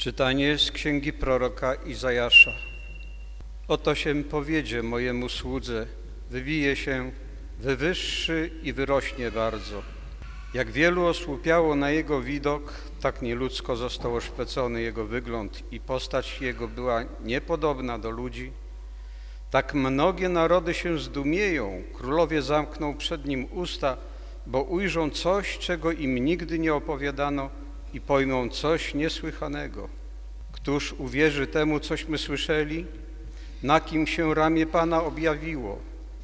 Czytanie z księgi proroka Izajasza. Oto się powiedzie mojemu słudze, wybije się, wywyższy i wyrośnie bardzo. Jak wielu osłupiało na jego widok, tak nieludzko został oszpecony jego wygląd i postać jego była niepodobna do ludzi. Tak mnogie narody się zdumieją, królowie zamkną przed nim usta, bo ujrzą coś, czego im nigdy nie opowiadano i pojmą coś niesłychanego. Któż uwierzy temu, cośmy słyszeli? Na kim się ramię Pana objawiło?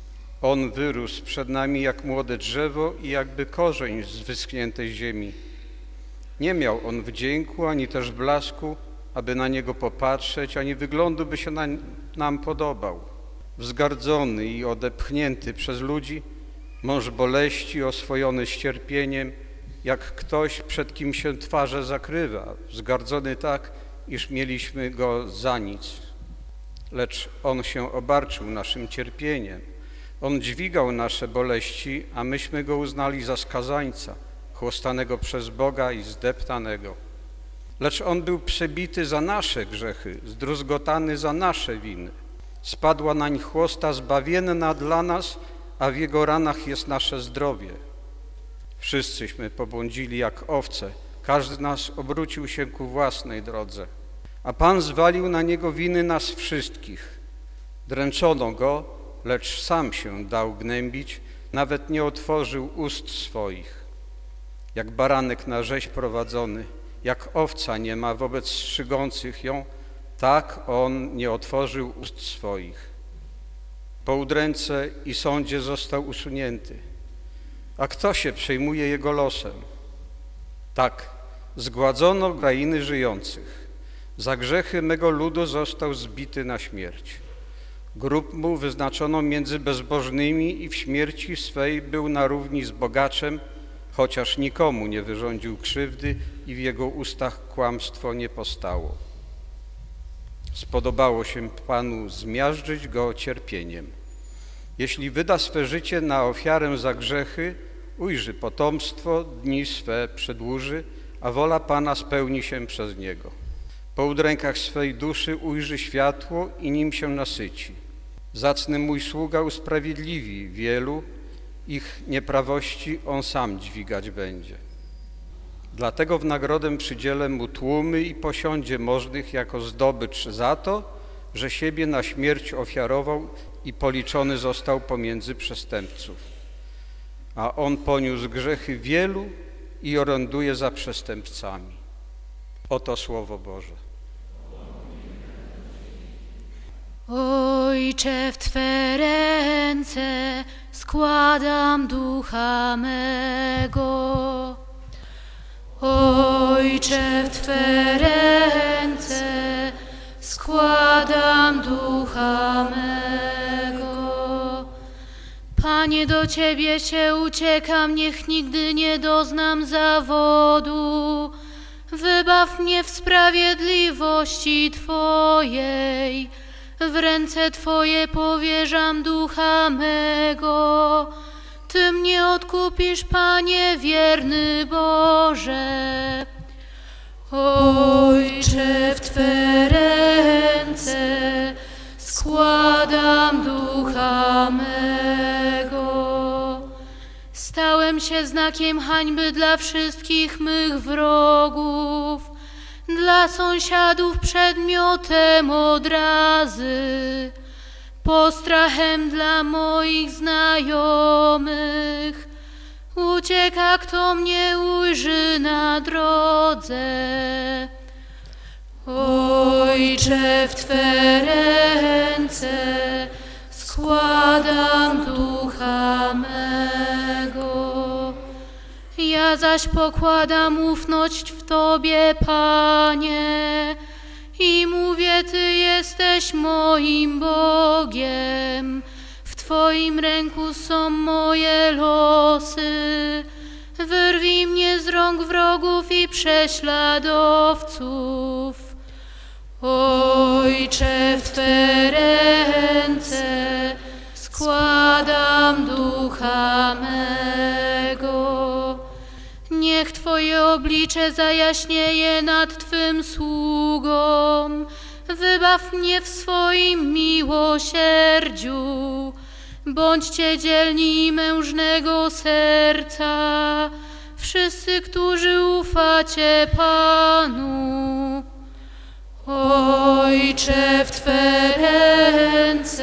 On wyrósł przed nami jak młode drzewo i jakby korzeń z wyschniętej ziemi. Nie miał on wdzięku, ani też blasku, aby na niego popatrzeć, ani wyglądu by się nam podobał. Wzgardzony i odepchnięty przez ludzi, mąż boleści, oswojony ścierpieniem, jak ktoś, przed kim się twarze zakrywa, wzgardzony tak, iż mieliśmy go za nic. Lecz on się obarczył naszym cierpieniem. On dźwigał nasze boleści, a myśmy go uznali za skazańca, chłostanego przez Boga i zdeptanego. Lecz on był przebity za nasze grzechy, zdruzgotany za nasze winy. Spadła nań chłosta zbawienna dla nas, a w jego ranach jest nasze zdrowie. Wszyscyśmy pobłądzili jak owce, każdy z nas obrócił się ku własnej drodze, a Pan zwalił na niego winy nas wszystkich. Dręczono go, lecz sam się dał gnębić, nawet nie otworzył ust swoich. Jak baranek na rzeź prowadzony, jak owca nie ma wobec strzygących ją, tak on nie otworzył ust swoich. Po udręce i sądzie został usunięty. A kto się przejmuje jego losem? Tak, zgładzono krainy żyjących. Za grzechy mego ludu został zbity na śmierć. Grób mu wyznaczono między bezbożnymi i w śmierci swej był na równi z bogaczem, chociaż nikomu nie wyrządził krzywdy i w jego ustach kłamstwo nie postało. Spodobało się Panu zmiażdżyć go cierpieniem. Jeśli wyda swe życie na ofiarę za grzechy, ujrzy potomstwo, dni swe przedłuży, a wola Pana spełni się przez niego. Po udrękach swej duszy ujrzy światło i nim się nasyci. Zacny mój sługa usprawiedliwi wielu, ich nieprawości on sam dźwigać będzie. Dlatego w nagrodę przydzielę mu tłumy i posiądzie możnych jako zdobycz za to, że siebie na śmierć ofiarował i policzony został pomiędzy przestępców. A on poniósł grzechy wielu i oręduje za przestępcami. Oto Słowo Boże. Ojcze, w Twe ręce składam ducha mego. Ojcze, w Twe ręce składam ducha mego. Panie, do Ciebie się uciekam, niech nigdy nie doznam zawodu. Wybaw mnie w sprawiedliwości Twojej. W ręce Twoje powierzam ducha mego. Ty mnie odkupisz, Panie, wierny Boże. Ojcze, w Twe ręce składam ducha mego. Stałem się znakiem hańby dla wszystkich mych wrogów, dla sąsiadów przedmiotem odrazy, postrachem dla moich znajomych. Ucieka, kto mnie ujrzy na drodze. Ojcze, w Twe ręce składam ducha mego. Ja zaś pokładam ufność w Tobie, Panie, i mówię, Ty jesteś moim Bogiem. W Twoim ręku są moje losy. Wyrwij mnie z rąk wrogów i prześladowców. Ojcze, w Twe ręce składam ducha mego. Niech Twoje Twoje oblicze zajaśnieje nad Twym sługą. Wybaw mnie w swoim miłosierdziu. Bądźcie dzielni mężnego serca, wszyscy, którzy ufacie Panu. Ojcze, w Twe ręce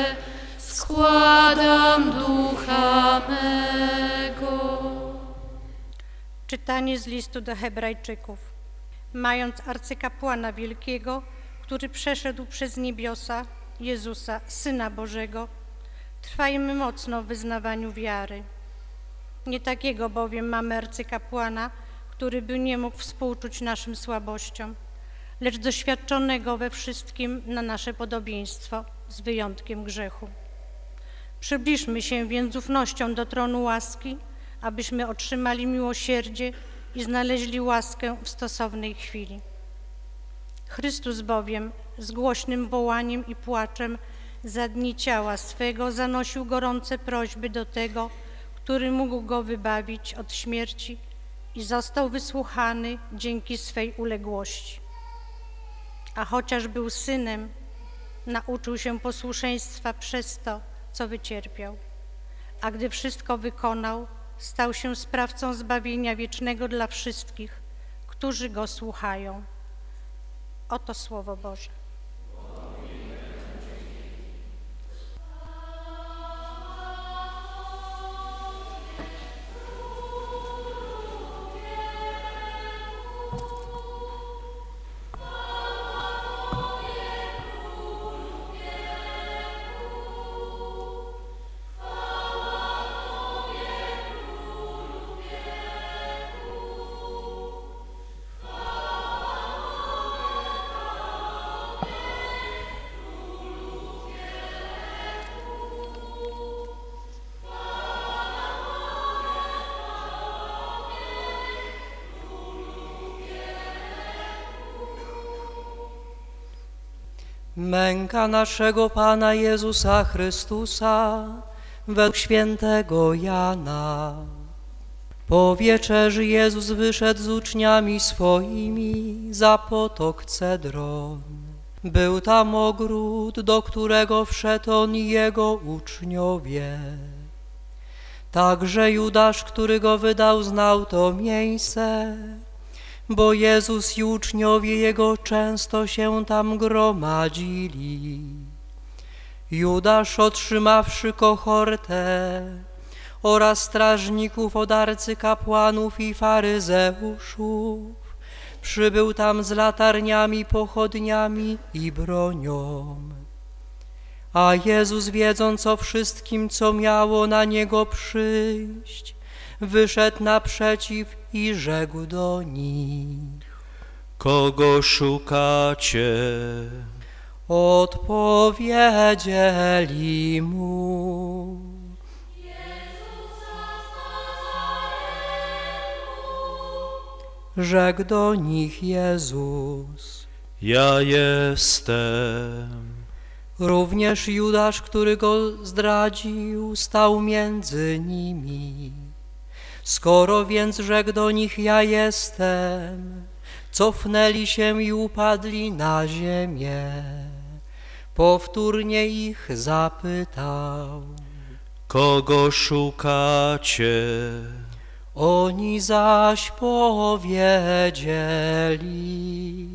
składam ducha mego. Czytanie z listu do Hebrajczyków. Mając arcykapłana wielkiego, który przeszedł przez niebiosa, Jezusa, Syna Bożego, trwajmy mocno w wyznawaniu wiary. Nie takiego bowiem mamy arcykapłana, który by nie mógł współczuć naszym słabościom, lecz doświadczonego we wszystkim na nasze podobieństwo, z wyjątkiem grzechu. Przybliżmy się więc z ufnością do tronu łaski, abyśmy otrzymali miłosierdzie i znaleźli łaskę w stosownej chwili. Chrystus bowiem z głośnym wołaniem i płaczem za dni ciała swego zanosił gorące prośby do tego, który mógł go wybawić od śmierci i został wysłuchany dzięki swej uległości. A chociaż był synem, nauczył się posłuszeństwa przez to, co wycierpiał. A gdy wszystko wykonał, stał się sprawcą zbawienia wiecznego dla wszystkich, którzy go słuchają. Oto Słowo Boże. Męka naszego Pana Jezusa Chrystusa według świętego Jana. Po wieczerzy Jezus wyszedł z uczniami swoimi za potok Cedron. Był tam ogród, do którego wszedł on i jego uczniowie. Także Judasz, który go wydał, znał to miejsce, bo Jezus i uczniowie Jego często się tam gromadzili. Judasz, otrzymawszy kohortę oraz strażników od arcykapłanów i faryzeuszów, przybył tam z latarniami, pochodniami i bronią. A Jezus, wiedząc o wszystkim, co miało na Niego przyjść, wyszedł naprzeciw i rzekł do nich: Kogo szukacie? Odpowiedzieli mu: Rzekł do nich Jezus: Ja jestem. Również Judasz, który go zdradził, stał między nimi. Skoro więc rzekł do nich: Ja jestem, cofnęli się i upadli na ziemię. Powtórnie ich zapytał: Kogo szukacie? Oni zaś powiedzieli: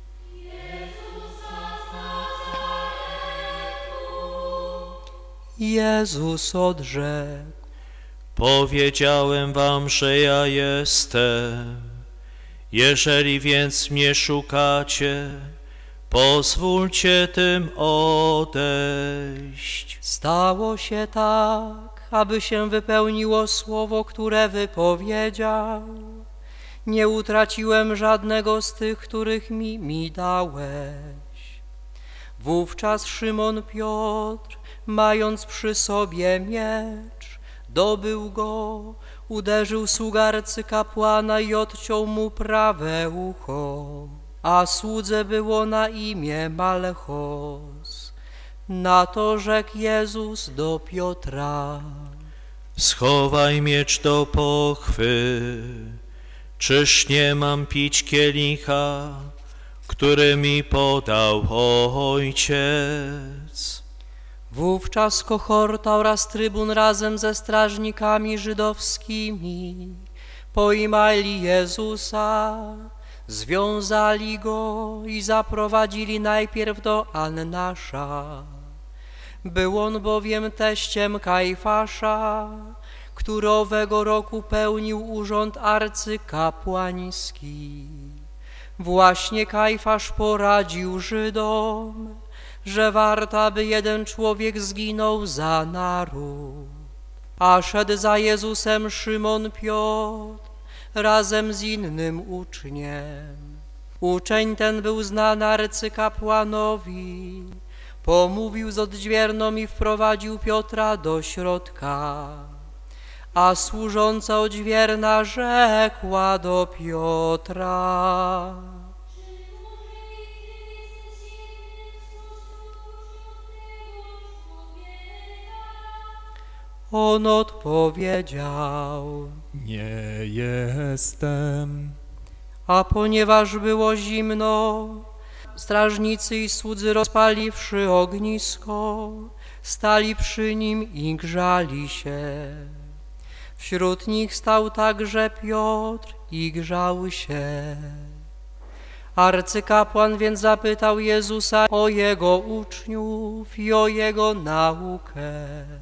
Jezus odrzekł: Powiedziałem wam, że ja jestem. Jeżeli więc mnie szukacie, pozwólcie tym odejść. Stało się tak, aby się wypełniło słowo, które wypowiedział: Nie utraciłem żadnego z tych, których mi dałeś. Wówczas Szymon Piotr, mając przy sobie miecz, dobył go, uderzył sługę arcykapłana i odciął mu prawe ucho. A słudze było na imię Malchos. Na to rzekł Jezus do Piotra: Schowaj miecz do pochwy. Czyż nie mam pić kielicha, który mi podał Ojciec? Wówczas kohorta oraz trybun razem ze strażnikami żydowskimi pojmali Jezusa, związali Go i zaprowadzili najpierw do Annasza. Był on bowiem teściem Kajfasza, który owego roku pełnił urząd arcykapłański. Właśnie Kajfasz poradził Żydom, że warto, aby jeden człowiek zginął za naród. A szedł za Jezusem Szymon Piotr razem z innym uczniem. Uczeń ten był znany arcykapłanowi. Pomówił z odźwierną i wprowadził Piotra do środka. A służąca odźwierna rzekła do Piotra: on odpowiedział: nie jestem. A ponieważ było zimno, strażnicy i słudzy, rozpaliwszy ognisko, stali przy nim i grzali się. Wśród nich stał także Piotr i grzał się. Arcykapłan więc zapytał Jezusa o jego uczniów i o jego naukę.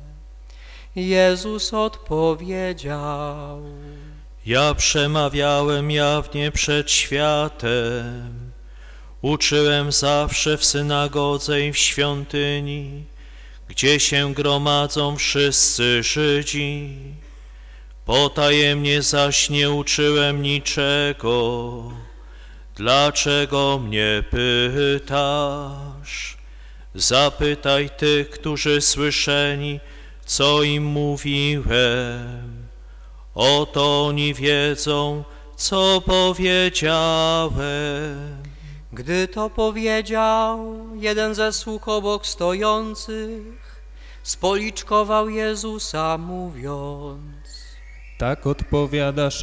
Jezus odpowiedział: Ja przemawiałem jawnie przed światem, uczyłem zawsze w synagodze i w świątyni, gdzie się gromadzą wszyscy Żydzi. Potajemnie zaś nie uczyłem niczego. Dlaczego mnie pytasz? Zapytaj tych, którzy słyszeli, co im mówiłem. Oto oni wiedzą, co powiedziałem. Gdy to powiedział, jeden ze sług obok stojących spoliczkował Jezusa, mówiąc: Tak odpowiadasz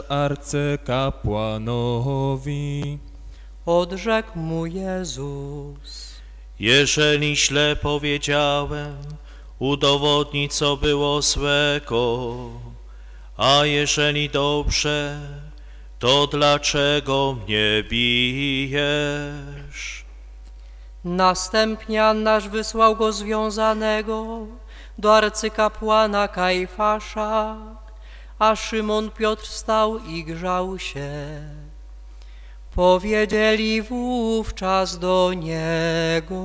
arcykapłanowi. Odrzekł mu Jezus: Jeżeli źle powiedziałem, udowodnij, co było złego, a jeżeli dobrze, to dlaczego mnie bijesz? Następnie Annasz wysłał go związanego do arcykapłana Kajfasza, a Szymon Piotr stał i grzał się. Powiedzieli wówczas do niego: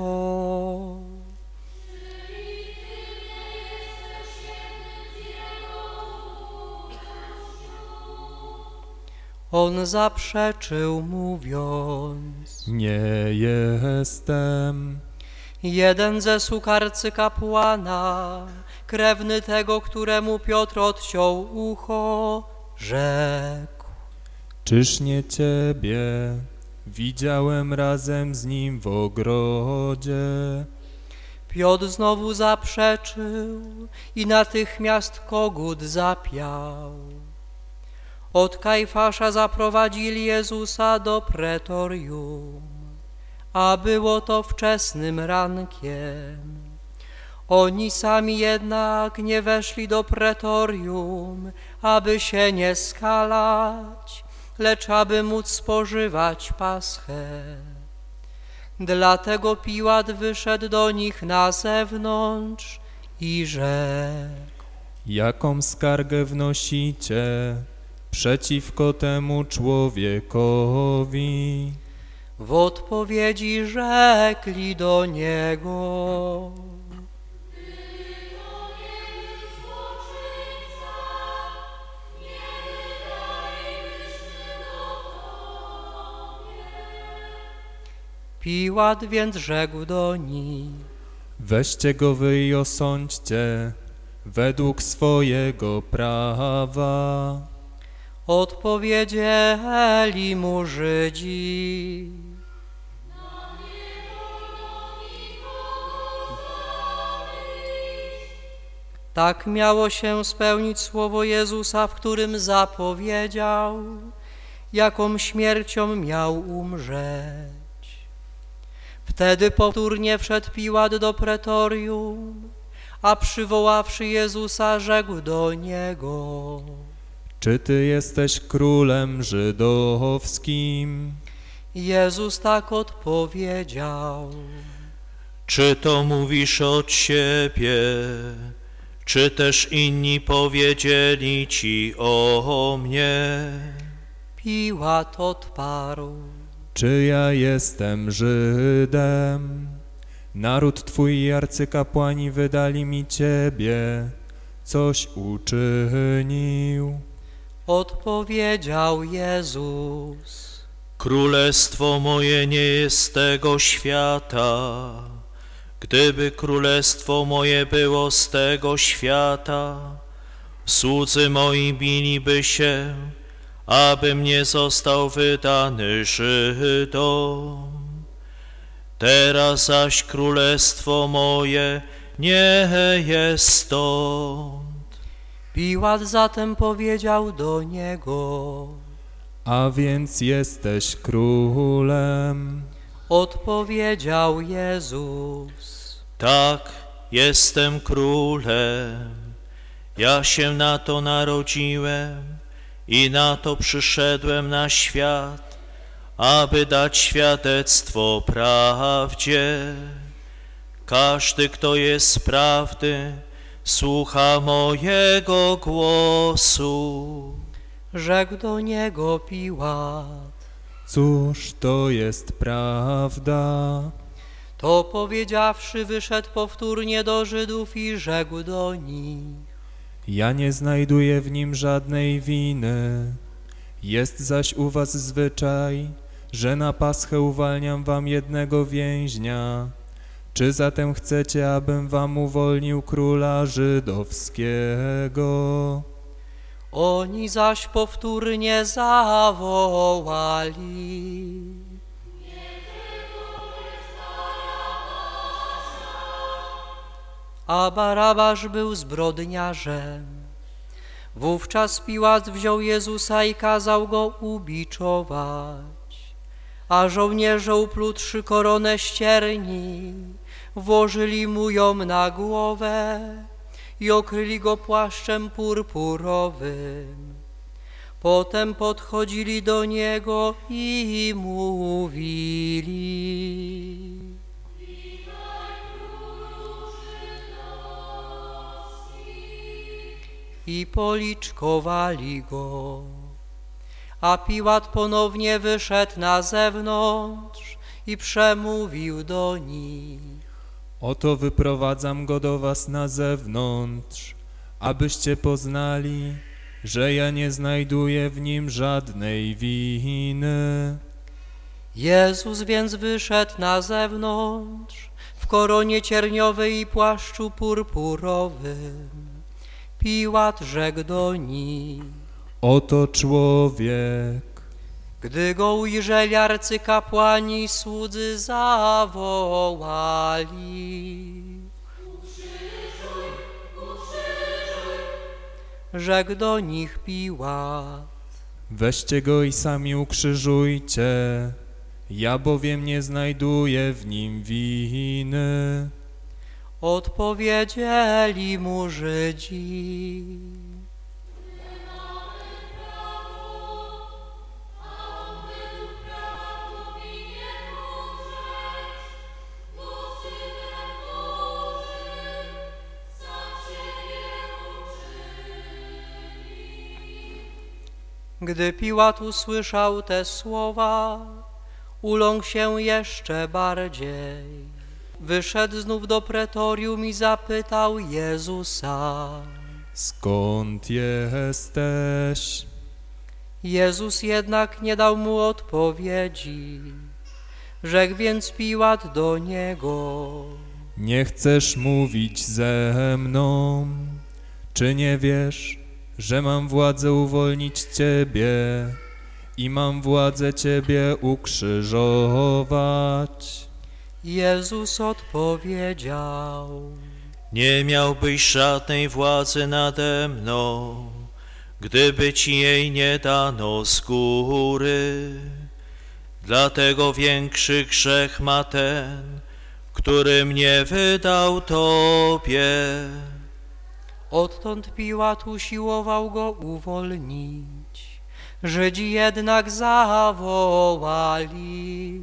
on zaprzeczył, mówiąc: Nie jestem. jeden ze sług arcykapłana, krewny tego, któremu Piotr odciął ucho, rzekł: Czyż nie ciebie widziałem razem z nim w ogrodzie? Piotr znowu zaprzeczył i natychmiast kogut zapiał. Od Kajfasza zaprowadzili Jezusa do pretorium, a było to wczesnym rankiem. Oni sami jednak nie weszli do pretorium, aby się nie skalać, lecz aby móc spożywać Paschę. Dlatego Piłat wyszedł do nich na zewnątrz i rzekł: Jaką skargę wnosicie przeciwko temu człowiekowi? W odpowiedzi rzekli do niego: Piłat więc rzekł do nich: Weźcie go wy i osądźcie według swojego prawa. Odpowiedzieli mu Żydzi: tak miało się spełnić słowo Jezusa, w którym zapowiedział: jaką śmiercią miał umrzeć. Wtedy powtórnie wszedł Piłat do pretorium, a przywoławszy Jezusa, rzekł do Niego: Czy Ty jesteś królem żydowskim? Jezus tak odpowiedział: Czy to mówisz od siebie, czy też inni powiedzieli Ci o mnie? Piłat odparł: Czy ja jestem Żydem? Naród Twój i arcykapłani wydali mi Ciebie. Coś uczynił? Odpowiedział Jezus: Królestwo moje nie jest z tego świata. Gdyby królestwo moje było z tego świata, słudzy moi biliby się, abym nie został wydany Żydom. Teraz zaś królestwo moje nie jest stąd. Piłat zatem powiedział do Niego: A więc jesteś królem? Odpowiedział Jezus: Tak, jestem królem. Ja się na to narodziłem i na to przyszedłem na świat, aby dać świadectwo prawdzie. Każdy, kto jest z prawdy, słucha mojego głosu. Rzekł do Niego Piłat: Cóż to jest prawda? To powiedziawszy, wyszedł powtórnie do Żydów i rzekł do nich: Ja nie znajduję w nim żadnej winy. Jest zaś u was zwyczaj, że na Paschę uwalniam wam jednego więźnia. Czy zatem chcecie, abym wam uwolnił króla żydowskiego? Oni zaś powtórnie zawołali: a Barabasz był zbrodniarzem. Wówczas Piłat wziął Jezusa i kazał go ubiczować, a żołnierze, uplutrzy koronę ścierni, włożyli mu ją na głowę i okryli go płaszczem purpurowym. Potem podchodzili do Niego i mówili: i policzkowali go. A Piłat ponownie wyszedł na zewnątrz i przemówił do nich: Oto wyprowadzam go do was na zewnątrz, abyście poznali, że ja nie znajduję w nim żadnej winy. Jezus więc wyszedł na zewnątrz w koronie cierniowej i płaszczu purpurowym. Piłat rzekł do nich: Oto człowiek. Gdy go ujrzeli, arcykapłani i słudzy zawołali: rzekł do nich Piłat: Weźcie go i sami ukrzyżujcie, ja bowiem nie znajduję w nim winy. Odpowiedzieli mu Żydzi: Gdy Piłat usłyszał te słowa, uląkł się jeszcze bardziej. Wyszedł znów do pretorium i zapytał Jezusa: Skąd jesteś? Jezus jednak nie dał mu odpowiedzi. Rzekł więc Piłat do Niego: Nie chcesz mówić ze mną? Czy nie wiesz, że mam władzę uwolnić Ciebie i mam władzę Ciebie ukrzyżować? Jezus odpowiedział: Nie miałbyś żadnej władzy nade mną, gdyby ci jej nie dano z góry. Dlatego większy grzech ma ten, który mnie wydał Tobie. Odtąd Piłat usiłował go uwolnić. Żydzi jednak zawołali: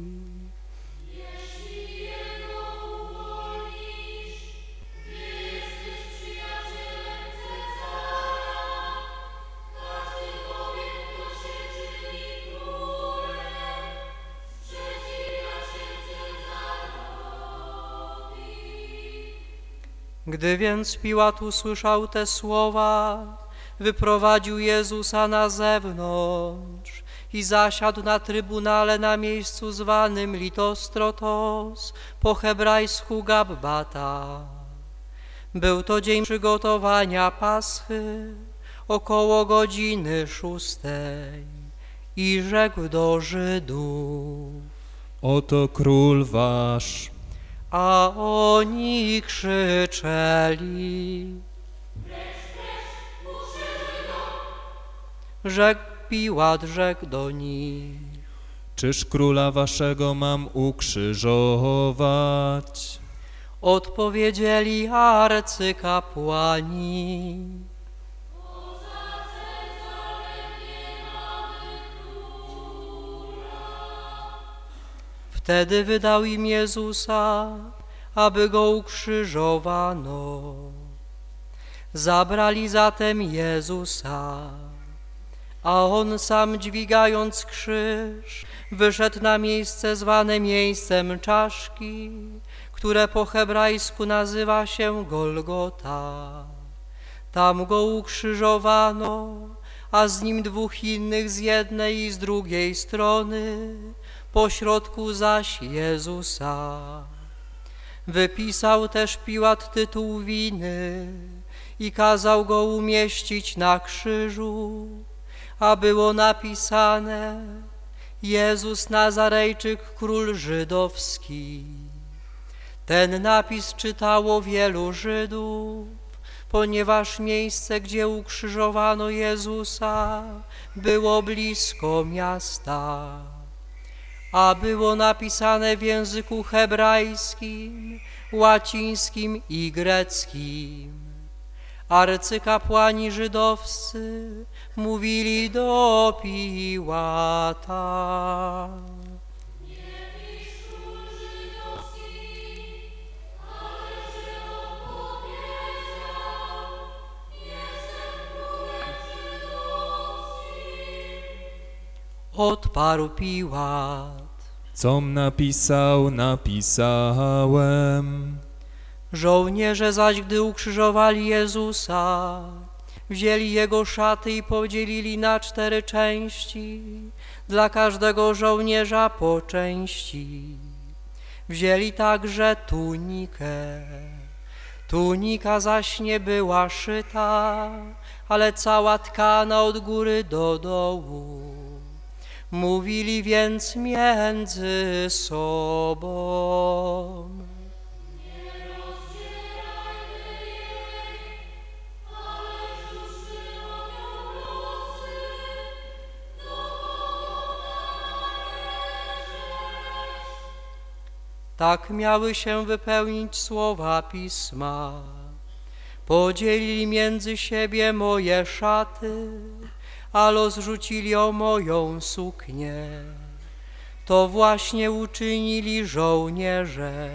Gdy więc Piłat usłyszał te słowa, wyprowadził Jezusa na zewnątrz i zasiadł na trybunale na miejscu zwanym Litostrotos, po hebrajsku Gabbata. Był to dzień przygotowania Paschy, około godziny 6, i rzekł do Żydów: Oto król wasz. A oni krzyczeli. Rzekł Piłat, rzekł do nich: Czyż króla waszego mam ukrzyżować? Odpowiedzieli arcykapłani: Wtedy wydał im Jezusa, aby go ukrzyżowano. Zabrali zatem Jezusa, a on sam, dźwigając krzyż, wyszedł na miejsce zwane miejscem czaszki, które po hebrajsku nazywa się Golgota. Tam go ukrzyżowano, a z nim 2 innych z jednej i z drugiej strony, pośrodku zaś Jezusa. Wypisał też Piłat tytuł winy i kazał go umieścić na krzyżu, a było napisane: Jezus Nazarejczyk, król żydowski. Ten napis czytało wielu Żydów, ponieważ miejsce, gdzie ukrzyżowano Jezusa, było blisko miasta. A było napisane w języku hebrajskim, łacińskim i greckim. Arcykapłani żydowscy mówili do Piłata: Odparł Piłat: Com napisał, napisałem. Żołnierze zaś, gdy ukrzyżowali Jezusa, wzięli Jego szaty i podzielili na 4 części, dla każdego żołnierza po części. Wzięli także tunikę. Tunika zaś nie była szyta, ale cała tkana od góry do dołu. Mówili więc między sobą: Tak miały się wypełnić słowa Pisma. Podzielili między siebie moje szaty, a los rzucili o moją suknię. To właśnie uczynili żołnierze.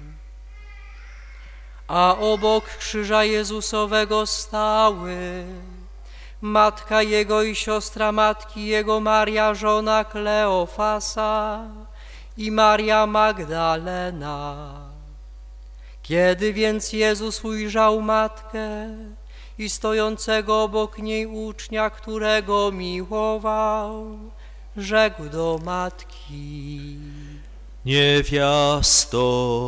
A obok krzyża Jezusowego stały matka Jego i siostra matki Jego, Maria, żona Kleofasa, i Maria Magdalena. Kiedy więc Jezus ujrzał matkę i stojącego obok niej ucznia, którego miłował, rzekł do matki: Niewiasto,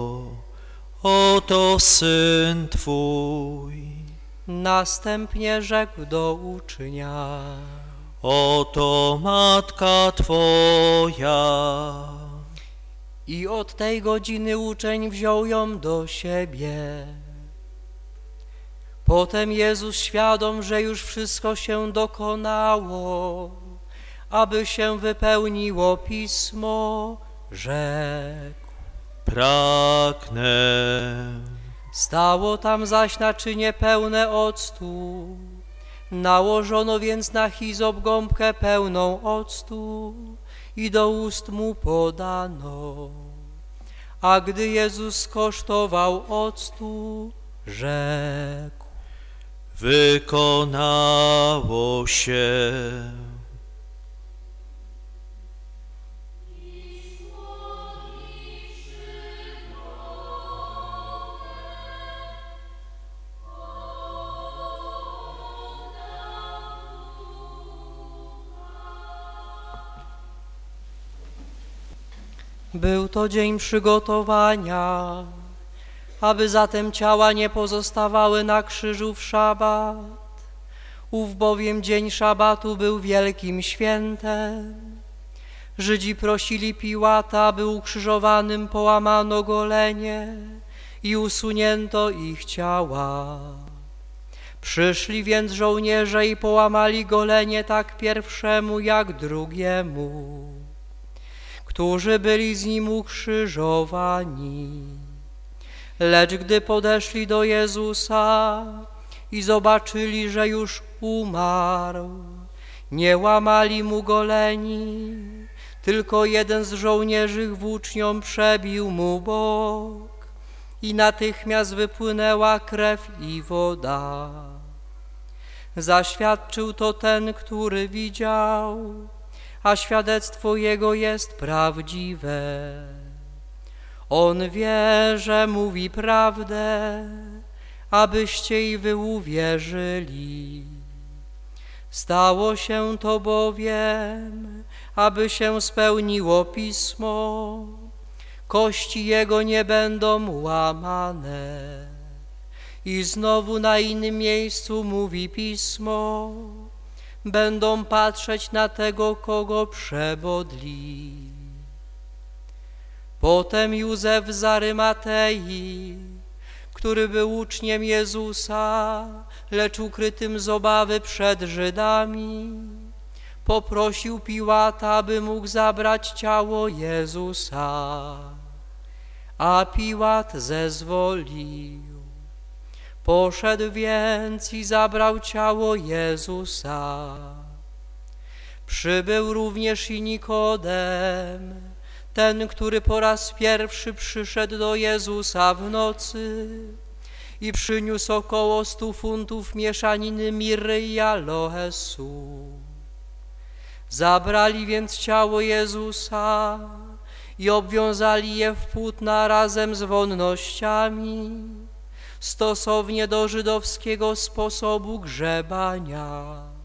oto syn Twój. Następnie rzekł do ucznia: Oto matka Twoja. I od tej godziny uczeń wziął ją do siebie. Potem Jezus, świadom, że już wszystko się dokonało, aby się wypełniło Pismo, rzekł: pragnę. Stało tam zaś naczynie pełne octu. Nałożono więc na hizop gąbkę pełną octu i do ust mu podano. A gdy Jezus skosztował octu, rzekł: Wykonało się. Był to dzień przygotowania, aby zatem ciała nie pozostawały na krzyżu w szabat. Ów bowiem dzień szabatu był wielkim świętem. Żydzi prosili Piłata, aby ukrzyżowanym połamano golenie i usunięto ich ciała. Przyszli więc żołnierze i połamali golenie tak pierwszemu, jak drugiemu, którzy byli z nim ukrzyżowani. Lecz gdy podeszli do Jezusa i zobaczyli, że już umarł, nie łamali mu goleni, tylko jeden z żołnierzy włócznią przebił mu bok i natychmiast wypłynęła krew i woda. Zaświadczył to ten, który widział, a świadectwo jego jest prawdziwe. On wie, że mówi prawdę, abyście i wy uwierzyli. Stało się to bowiem, aby się spełniło Pismo: kości jego nie będą łamane. I znowu na innym miejscu mówi Pismo: będą patrzeć na tego, kogo przebodli. Potem Józef z Arymatei, który był uczniem Jezusa, lecz ukrytym z obawy przed Żydami, poprosił Piłata, aby mógł zabrać ciało Jezusa. A Piłat zezwolił. Poszedł więc i zabrał ciało Jezusa. Przybył również i Nikodem, ten, który po raz pierwszy przyszedł do Jezusa w nocy i przyniósł około 100 funtów mieszaniny mirry i aloesu. Zabrali więc ciało Jezusa i obwiązali je w płótna razem z wonnościami, stosownie do żydowskiego sposobu grzebania.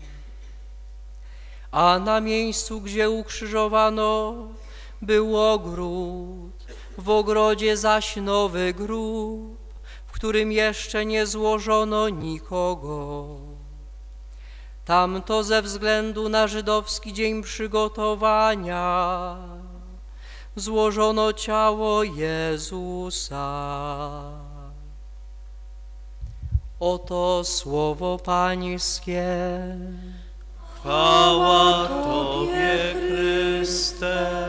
A na miejscu, gdzie ukrzyżowano, był ogród, w ogrodzie zaś nowy grób, w którym jeszcze nie złożono nikogo. Tamto ze względu na żydowski dzień przygotowania złożono ciało Jezusa. Oto słowo Pańskie. Chwała Tobie, Chryste.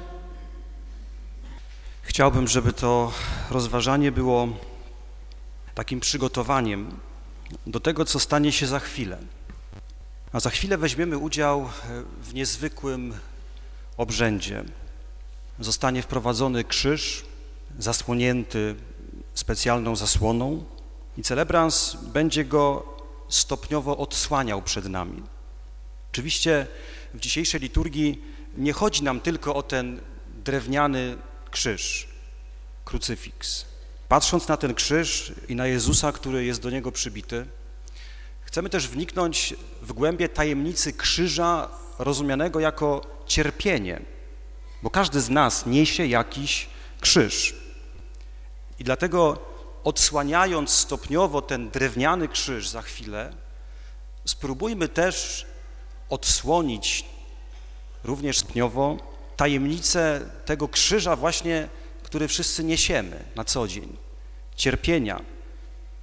Chciałbym, żeby to rozważanie było takim przygotowaniem do tego, co stanie się za chwilę. A za chwilę weźmiemy udział w niezwykłym obrzędzie. Zostanie wprowadzony krzyż, zasłonięty specjalną zasłoną i celebrans będzie go stopniowo odsłaniał przed nami. Oczywiście w dzisiejszej liturgii nie chodzi nam tylko o ten drewniany krzyż, krucyfiks. Patrząc na ten krzyż i na Jezusa, który jest do niego przybity, chcemy też wniknąć w głębie tajemnicy krzyża rozumianego jako cierpienie, bo każdy z nas niesie jakiś krzyż. I dlatego odsłaniając stopniowo ten drewniany krzyż za chwilę, spróbujmy też odsłonić również stopniowo tajemnicę tego krzyża właśnie, który wszyscy niesiemy na co dzień, cierpienia,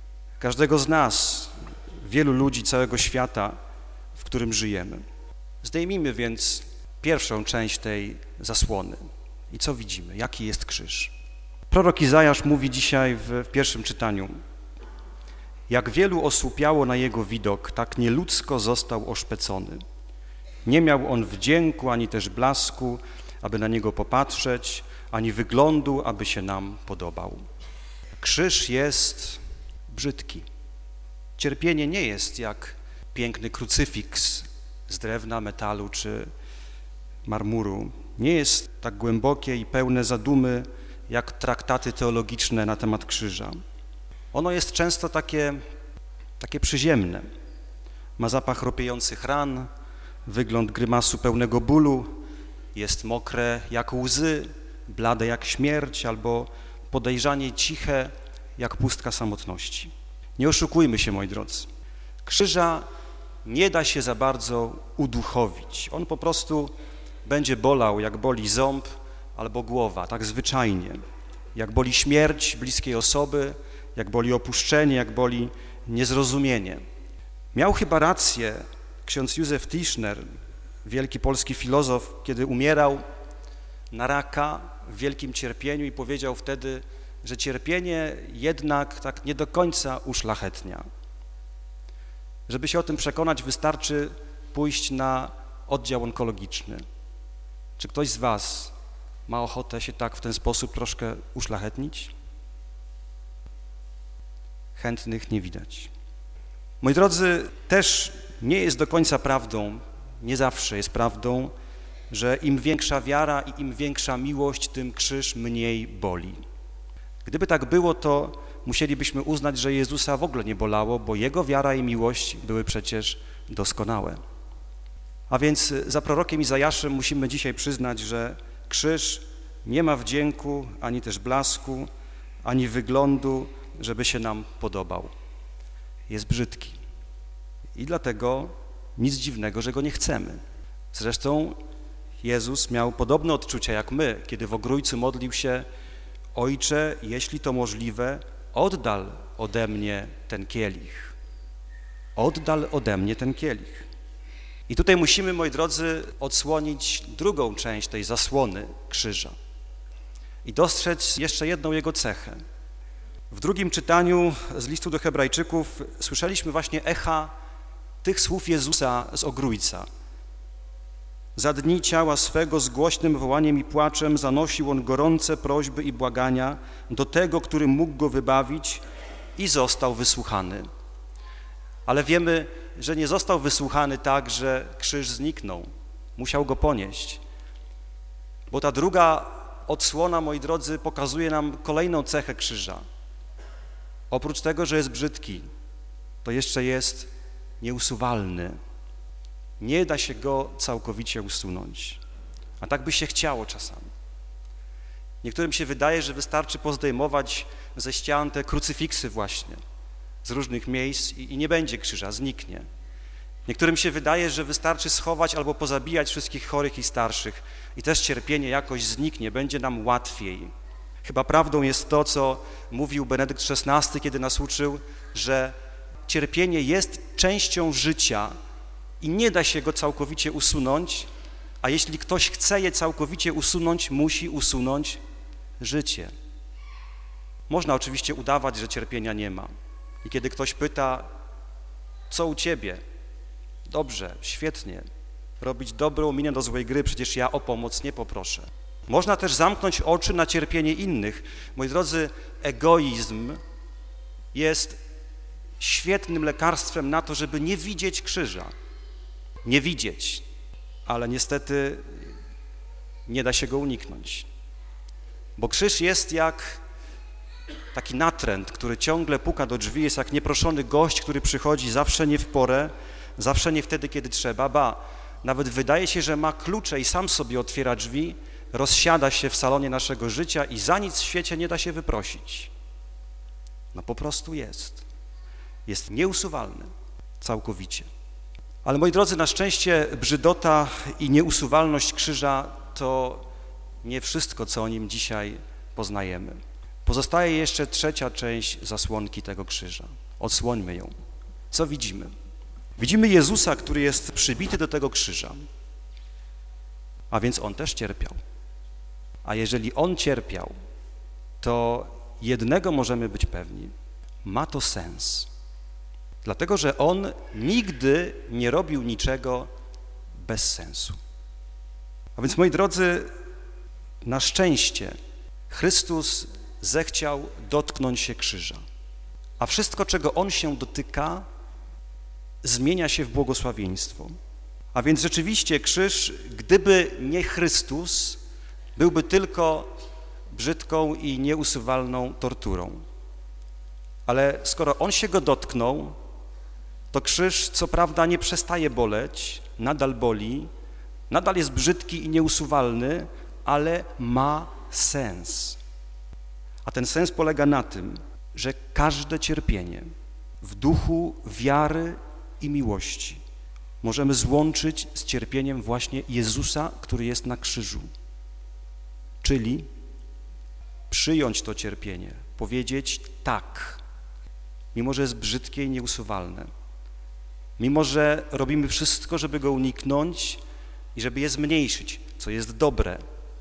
każdego z nas, wielu ludzi całego świata, w którym żyjemy. Zdejmijmy więc pierwszą część tej zasłony. I co widzimy? Jaki jest krzyż? Prorok Izajasz mówi dzisiaj w pierwszym czytaniu: jak wielu osłupiało na jego widok, tak nieludzko został oszpecony. Nie miał on wdzięku, ani też blasku, aby na niego popatrzeć, ani wyglądu, aby się nam podobał. Krzyż jest brzydki. Cierpienie nie jest jak piękny krucyfiks z drewna, metalu czy marmuru. Nie jest tak głębokie i pełne zadumy jak traktaty teologiczne na temat krzyża. Ono jest często takie przyziemne. Ma zapach ropiejących ran, wygląd grymasu pełnego bólu, jest mokre jak łzy, blade jak śmierć albo podejrzanie ciche jak pustka samotności. Nie oszukujmy się, moi drodzy. Krzyża nie da się za bardzo uduchowić. On po prostu będzie bolał, jak boli ząb albo głowa, tak zwyczajnie. Jak boli śmierć bliskiej osoby, jak boli opuszczenie, jak boli niezrozumienie. Miał chyba rację ksiądz Józef Tischner, wielki polski filozof, kiedy umierał na raka w wielkim cierpieniu i powiedział wtedy, że cierpienie jednak tak nie do końca uszlachetnia. Żeby się o tym przekonać, wystarczy pójść na oddział onkologiczny. Czy ktoś z was ma ochotę się tak w ten sposób troszkę uszlachetnić? Chętnych nie widać. Moi drodzy, też nie jest do końca prawdą, nie zawsze jest prawdą, że im większa wiara i im większa miłość, tym krzyż mniej boli. Gdyby tak było, to musielibyśmy uznać, że Jezusa w ogóle nie bolało, bo Jego wiara i miłość były przecież doskonałe. A więc za prorokiem Izajaszem musimy dzisiaj przyznać, że krzyż nie ma wdzięku, ani też blasku, ani wyglądu, żeby się nam podobał. Jest brzydki. I dlatego nic dziwnego, że go nie chcemy. Zresztą Jezus miał podobne odczucia jak my, kiedy w Ogrójcu modlił się: Ojcze, jeśli to możliwe, oddal ode mnie ten kielich. Oddal ode mnie ten kielich. I tutaj musimy, moi drodzy, odsłonić drugą część tej zasłony krzyża i dostrzec jeszcze jedną jego cechę. W drugim czytaniu z listu do Hebrajczyków słyszeliśmy właśnie echa tych słów Jezusa z Ogrójca. Za dni ciała swego z głośnym wołaniem i płaczem zanosił on gorące prośby i błagania do tego, który mógł go wybawić, i został wysłuchany. Ale wiemy, że nie został wysłuchany tak, że krzyż zniknął. Musiał go ponieść. Bo ta druga odsłona, moi drodzy, pokazuje nam kolejną cechę krzyża. Oprócz tego, że jest brzydki, to jeszcze jest nieusuwalny. Nie da się go całkowicie usunąć. A tak by się chciało czasami. Niektórym się wydaje, że wystarczy pozdejmować ze ścian te krucyfiksy właśnie z różnych miejsc i nie będzie krzyża, zniknie. Niektórym się wydaje, że wystarczy schować albo pozabijać wszystkich chorych i starszych i też cierpienie jakoś zniknie, będzie nam łatwiej. Chyba prawdą jest to, co mówił Benedykt XVI, kiedy nas uczył, że cierpienie jest częścią życia i nie da się go całkowicie usunąć, a jeśli ktoś chce je całkowicie usunąć, musi usunąć życie. Można oczywiście udawać, że cierpienia nie ma. I kiedy ktoś pyta, co u ciebie? Dobrze, świetnie. Robić dobrą minę do złej gry, przecież ja o pomoc nie poproszę. Można też zamknąć oczy na cierpienie innych. Moi drodzy, egoizm jest świetnym lekarstwem na to, żeby nie widzieć krzyża. Nie widzieć, ale niestety nie da się go uniknąć. Bo krzyż jest jak taki natręt, który ciągle puka do drzwi, jest jak nieproszony gość, który przychodzi zawsze nie w porę, zawsze nie wtedy, kiedy trzeba, ba, nawet wydaje się, że ma klucze i sam sobie otwiera drzwi, rozsiada się w salonie naszego życia i za nic w świecie nie da się wyprosić. No po prostu jest. Jest nieusuwalny całkowicie. Ale moi drodzy, na szczęście brzydota i nieusuwalność krzyża to nie wszystko, co o nim dzisiaj poznajemy. Pozostaje jeszcze trzecia część zasłonki tego krzyża. Odsłońmy ją. Co widzimy? Widzimy Jezusa, który jest przybity do tego krzyża, a więc On też cierpiał. A jeżeli On cierpiał, to jednego możemy być pewni, ma to sens. Dlatego, że On nigdy nie robił niczego bez sensu. A więc, moi drodzy, na szczęście Chrystus zechciał dotknąć się krzyża, a wszystko, czego On się dotyka, zmienia się w błogosławieństwo. A więc rzeczywiście krzyż, gdyby nie Chrystus, byłby tylko brzydką i nieusuwalną torturą. Ale skoro On się go dotknął, to krzyż co prawda nie przestaje boleć, nadal boli, nadal jest brzydki i nieusuwalny, ale ma sens. A ten sens polega na tym, że każde cierpienie w duchu wiary i miłości możemy złączyć z cierpieniem właśnie Jezusa, który jest na krzyżu. Czyli przyjąć to cierpienie, powiedzieć tak, mimo że jest brzydkie i nieusuwalne, mimo że robimy wszystko, żeby go uniknąć i żeby je zmniejszyć, co jest dobre.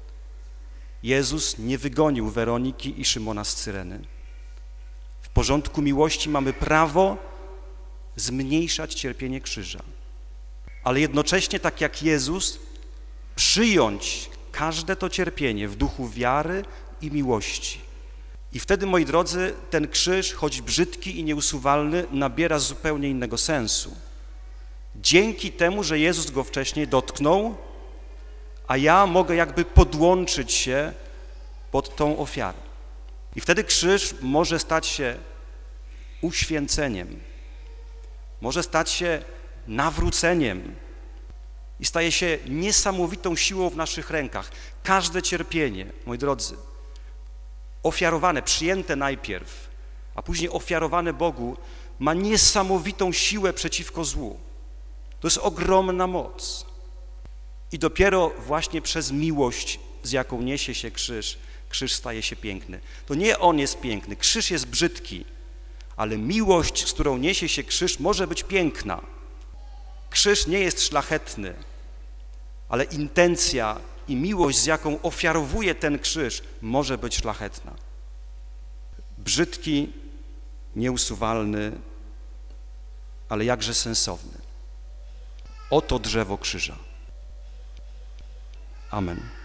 Jezus nie wygonił Weroniki i Szymona z Cyreny. W porządku miłości mamy prawo zmniejszać cierpienie krzyża, ale jednocześnie, tak jak Jezus, przyjąć każde to cierpienie w duchu wiary i miłości. I wtedy, moi drodzy, ten krzyż, choć brzydki i nieusuwalny, nabiera zupełnie innego sensu. Dzięki temu, że Jezus go wcześniej dotknął, a ja mogę jakby podłączyć się pod tą ofiarę. I wtedy krzyż może stać się uświęceniem, może stać się nawróceniem i staje się niesamowitą siłą w naszych rękach. Każde cierpienie, moi drodzy, ofiarowane, przyjęte najpierw, a później ofiarowane Bogu, ma niesamowitą siłę przeciwko złu. To jest ogromna moc. I dopiero właśnie przez miłość, z jaką niesie się krzyż, krzyż staje się piękny. To nie on jest piękny, krzyż jest brzydki, ale miłość, z którą niesie się krzyż, może być piękna. Krzyż nie jest szlachetny, ale intencja i miłość, z jaką ofiarowuje ten krzyż, może być szlachetna. Brzydki, nieusuwalny, ale jakże sensowny. Oto drzewo krzyża. Amen.